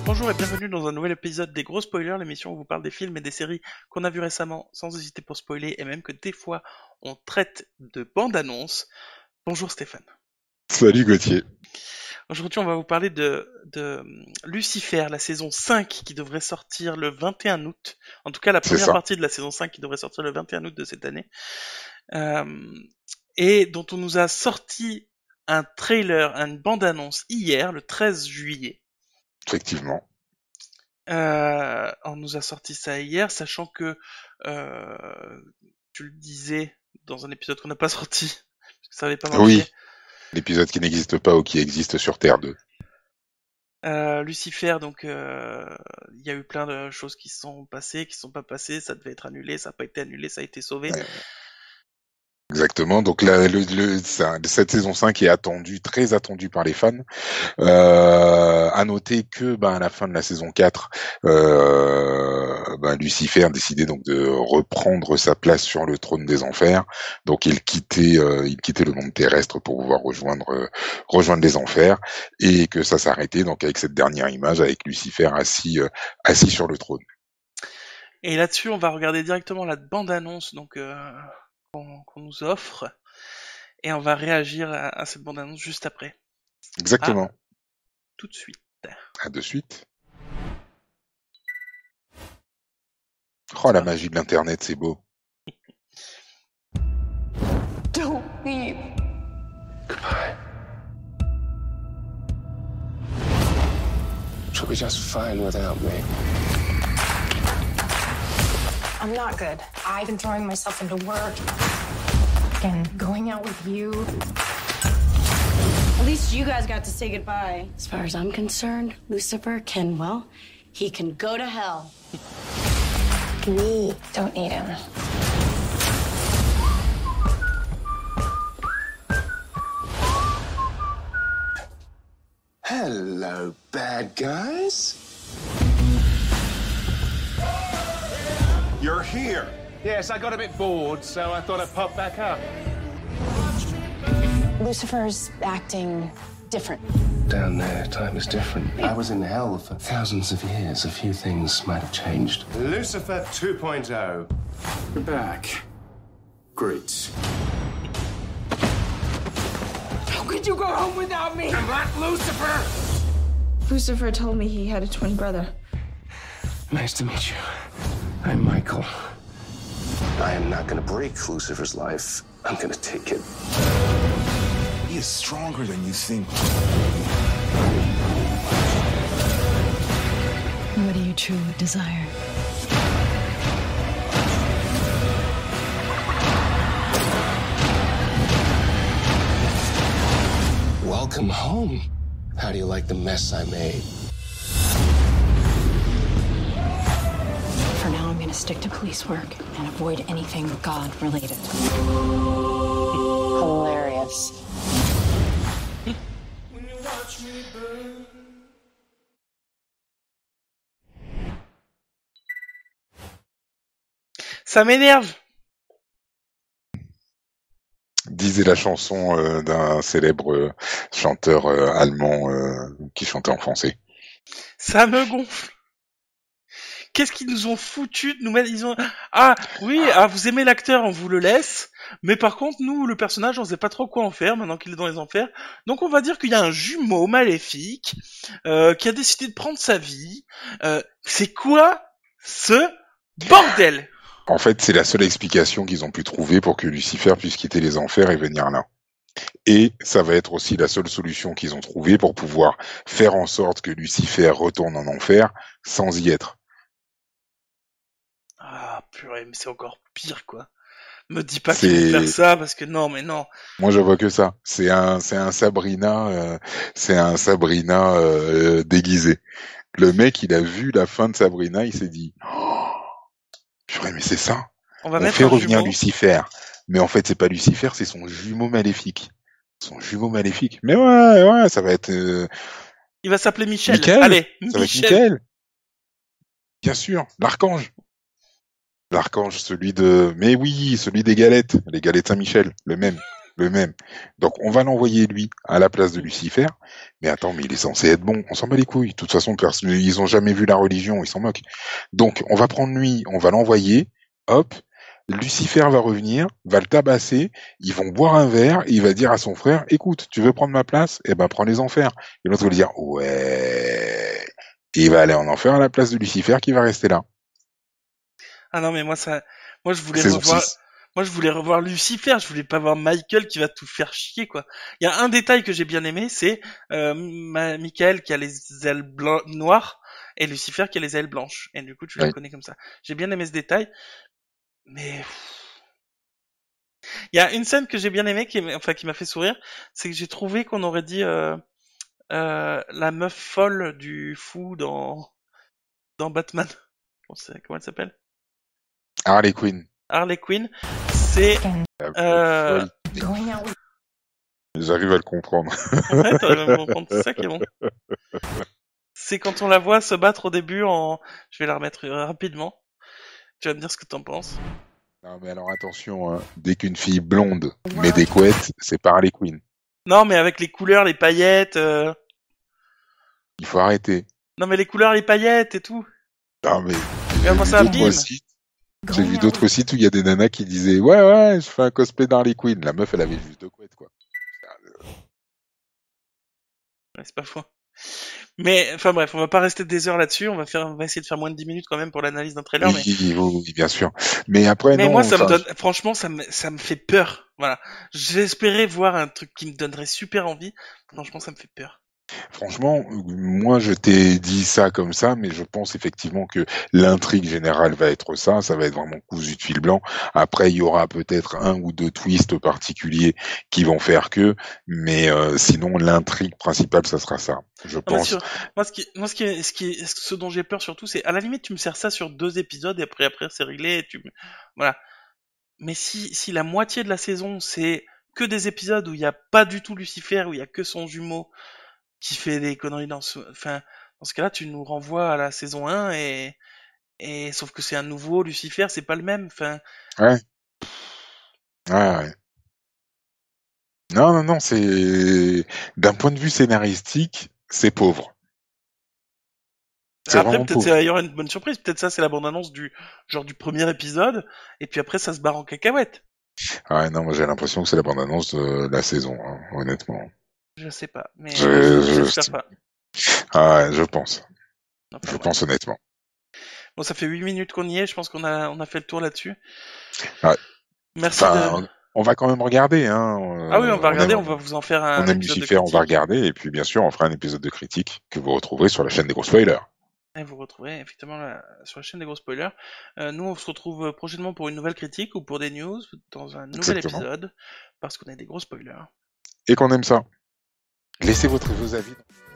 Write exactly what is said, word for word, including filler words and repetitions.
Bonjour et bienvenue dans un nouvel épisode des Gros Spoilers, l'émission où on vous parle des films et des séries qu'on a vus récemment sans hésiter pour spoiler et même que des fois on traite de bandes-annonces. Bonjour Stéphane. Salut Gauthier. Aujourd'hui on va vous parler de, de Lucifer, la saison cinq qui devrait sortir le vingt et un août. En tout cas la première partie de la saison cinq qui devrait sortir le vingt et un août de cette année. Euh, et dont on nous a sorti un trailer, une bande-annonce hier, le treize juillet. Effectivement. Euh, on nous a sorti ça hier, sachant que euh, tu le disais dans un épisode qu'on n'a pas sorti, parce que ça n'avait pas marché. Oui, l'épisode qui n'existe pas ou qui existe sur Terre deux. Euh, Lucifer, donc il euh, y a eu plein de choses qui se sont passées, qui ne sont pas passées, ça devait être annulé, ça n'a pas été annulé, ça a été sauvé. Ouais. Exactement, donc là, le, le, ça, cette saison cinq est attendue, très attendue par les fans. Euh, à noter que, ben, à la fin de la saison quatre, euh, ben, Lucifer a décidé donc de reprendre sa place sur le trône des enfers. Donc il quittait, euh, il quittait le monde terrestre pour pouvoir rejoindre, euh, rejoindre les enfers, et que ça s'arrêtait donc avec cette dernière image avec Lucifer assis, euh, assis sur le trône. Et là-dessus, on va regarder directement la bande-annonce, donc. Euh... Qu'on, qu'on nous offre, et on va réagir à, à cette bande-annonce juste après. Exactement. À tout de suite. À de suite. Oh, la magie de l'internet, c'est beau. Don't leave. Goodbye. She'll be just fine without me. I'm not good. I've been throwing myself into work and going out with you. At least you guys got to say goodbye. As far as I'm concerned, Lucifer can, well, he can go to hell. We don't need him. Hello, bad guys. You're here. Yes, I got a bit bored, so I thought I'd pop back up. Lucifer's acting different. Down there, time is different. I was in hell for thousands of years. A few things might have changed. Lucifer two point oh. You're back. Great. How could you go home without me? I'm not Lucifer! Lucifer told me he had a twin brother. Nice to meet you. I'm Michael. I am not gonna break Lucifer's life. I'm gonna take it. He is stronger than you think. What do you truly desire? Welcome home. How do you like the mess I made? For now, I'm gonna stick to police work and avoid anything God-related. Hilarious. Ça m'énerve. Disait la chanson euh, d'un célèbre euh, chanteur euh, allemand euh, qui chantait en français. Ça me gonfle. Qu'est-ce qu'ils nous ont foutu de nous mettre, ils ont, ah, oui, ah, vous aimez l'acteur, on vous le laisse, mais par contre, nous, le personnage, on sait pas trop quoi en faire, maintenant qu'il est dans les enfers, donc on va dire qu'il y a un jumeau maléfique, euh, qui a décidé de prendre sa vie, euh, c'est quoi ce bordel? En fait, c'est la seule explication qu'ils ont pu trouver pour que Lucifer puisse quitter les enfers et venir là. Et ça va être aussi la seule solution qu'ils ont trouvée pour pouvoir faire en sorte que Lucifer retourne en enfer sans y être. Ah, purée, mais c'est encore pire, quoi. Me dis pas qu'ils vont faire ça, parce que non, mais non. Moi, je vois que ça. C'est un, c'est un Sabrina, euh, c'est un Sabrina euh, déguisé. Le mec, il a vu la fin de Sabrina, il s'est dit, oh, purée, mais c'est ça. On va On mettre fait un revenir jumeau. Lucifer, mais en fait, c'est pas Lucifer, c'est son jumeau maléfique. Son jumeau maléfique. Mais ouais, ouais, ça va être. Euh... Il va s'appeler Michel. Michael. Allez, ça va être Michael. Bien sûr, l'archange. L'archange, celui de... Mais oui, celui des galettes, les galettes Saint-Michel, le même. le même. Donc on va l'envoyer lui à la place de Lucifer. Mais attends, mais il est censé être bon. On s'en bat les couilles. De toute façon, personne, ils ont jamais vu la religion, ils s'en moquent. Donc on va prendre lui, on va l'envoyer. Hop. Lucifer va revenir, va le tabasser, ils vont boire un verre, et il va dire à son frère, écoute, tu veux prendre ma place? Eh ben, prends les enfers. Et l'autre va lui dire, ouais. Et il va aller en enfer à la place de Lucifer qui va rester là. Ah non, mais moi, ça, moi, je voulais Saison revoir, six. moi, je voulais revoir Lucifer, je voulais pas voir Michael qui va tout faire chier, quoi. Il y a un détail que j'ai bien aimé, c'est, euh, ma- Michael qui a les ailes blanc- noires, et Lucifer qui a les ailes blanches. Et du coup, tu le Oui. connais comme ça. J'ai bien aimé ce détail, mais il y a une scène que j'ai bien aimée, qui, est- enfin, qui m'a fait sourire, c'est que j'ai trouvé qu'on aurait dit, euh, euh, la meuf folle du fou dans, dans Batman. Comment, c'est- comment elle s'appelle? Harley Quinn. Harley Quinn. C'est, euh, Going out with J'arrive à le comprendre. ouais, t'arrives à me comprendre, c'est ça qui est bon. C'est quand on la voit se battre au début en, je vais la remettre euh, rapidement. Tu vas me dire ce que t'en penses. Non, mais alors attention, hein. Dès qu'une fille blonde met des couettes, c'est pas Harley Quinn. Non, mais avec les couleurs, les paillettes, euh... Il faut arrêter. non, mais les couleurs, les paillettes et tout. Non, mais Regarde-moi j'ai ça, vu d'autres bim. sites. J'ai vu d'autres sites où il y a des nanas qui disaient ouais ouais je fais un cosplay d'Harley Quinn. La meuf elle avait juste deux couettes quoi. Ouais, c'est pas faux. Mais, enfin bref, on va pas rester des heures là-dessus, on va faire, on va essayer de faire moins de dix minutes quand même pour l'analyse d'un trailer, mais, Oui, oui, oui, bien sûr. Mais après mais non. moi, ça me enfin, donne, franchement, ça me, ça me fait peur. Voilà. J'espérais voir un truc qui me donnerait super envie. Franchement, ça me fait peur. Franchement, moi je t'ai dit ça comme ça, mais je pense effectivement que l'intrigue générale va être ça, ça va être vraiment cousu de fil blanc. Après, il y aura peut-être un ou deux twists particuliers qui vont faire que, mais euh, sinon l'intrigue principale, ça sera ça, je Non, mais pense. sur- moi, ce qui, moi, ce qui, ce qui, ce dont j'ai peur surtout, c'est, à la limite, tu me sers ça sur deux épisodes et après, après, c'est réglé et tu, me- voilà. Mais si, si la moitié de la saison, c'est que des épisodes où il y a pas du tout Lucifer, où il y a que son jumeau qui fait des conneries dans ce, enfin, dans ce cas-là, tu nous renvoies à la saison un et, et, sauf que c'est un nouveau Lucifer, c'est pas le même, enfin, Ouais. Ouais, ouais. Non, non, non, c'est d'un point de vue scénaristique, c'est pauvre. C'est après, vraiment peut-être pauvre. ça- il y aura une bonne surprise, peut-être ça, c'est la bande-annonce du, genre du premier épisode, et puis après, ça se barre en cacahuète. Ouais, non, moi j'ai l'impression que c'est la bande-annonce de la saison, hein, honnêtement. Je sais pas, mais Je- euh, je- j'espère je- pas. Ah, ouais, je pense. Enfin, Je bref. pense honnêtement. Bon, ça fait huit minutes qu'on y est, je pense qu'on a, on a fait le tour là-dessus. Ouais. Merci Enfin, de... on va quand même regarder, hein. Ah oui, on va euh, regarder, aime- on va vous en faire un On aime épisode de Lucifer, on critique. va regarder, et puis bien sûr, on fera un épisode de critique que vous retrouverez sur la chaîne des gros spoilers. Et vous retrouverez effectivement la- sur la chaîne des gros spoilers. Euh, nous, on se retrouve prochainement pour une nouvelle critique ou pour des news dans un nouvel Exactement. épisode, parce qu'on est des gros spoilers. Et qu'on aime ça. Laissez votre, vos avis.